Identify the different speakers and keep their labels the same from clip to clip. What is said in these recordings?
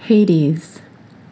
Speaker 1: Hades.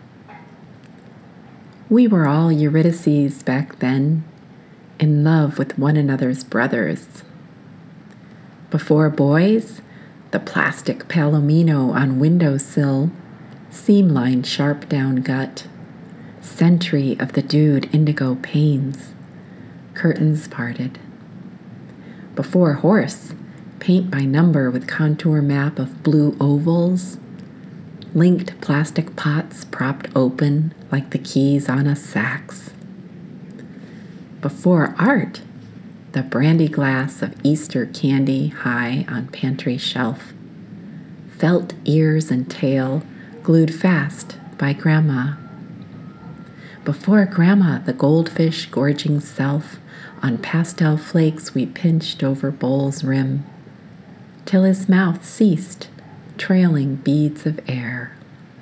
Speaker 1: We were all Eurydices back then, in love with one another's brothers. Before boys, the plastic palomino on windowsill, seam-lined sharp down gut, sentry of the dude indigo panes, curtains parted. Before horse, paint by number with contour map of blue ovals, linked plastic pots propped open like the keys on a sax. Before art, the brandy glass of Easter candy high on pantry shelf, felt ears and tail glued fast by Grandma. Before Grandma, the goldfish gorging self on pastel flakes we pinched over bowl's rim, till his mouth ceased, trailing beads of air.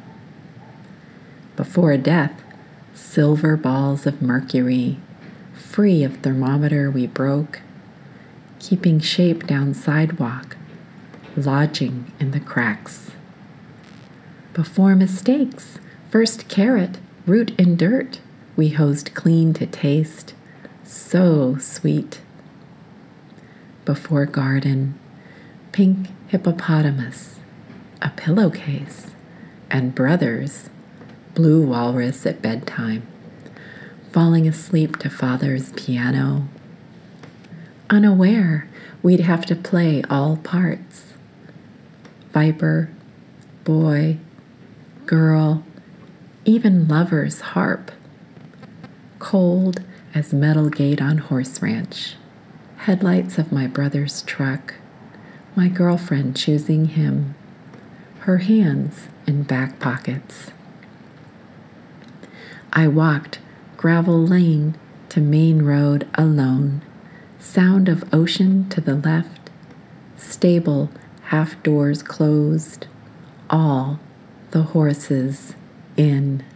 Speaker 1: Before death, silver balls of mercury, free of thermometer we broke, keeping shape down sidewalk, lodging in the cracks. Before mistakes, first carrot, root and dirt, we hosed clean to taste, so sweet. Before garden, pink hippopotamus, a pillowcase, and brothers, blue walrus at bedtime, falling asleep to father's piano. Unaware, we'd have to play all parts. Viper, boy, girl, even lover's harp. Cold as metal gate on horse ranch, headlights of my brother's truck, my girlfriend choosing him, her hands in back pockets. I walked gravel lane to main road alone, sound of ocean to the left, stable half doors closed, all the horses in.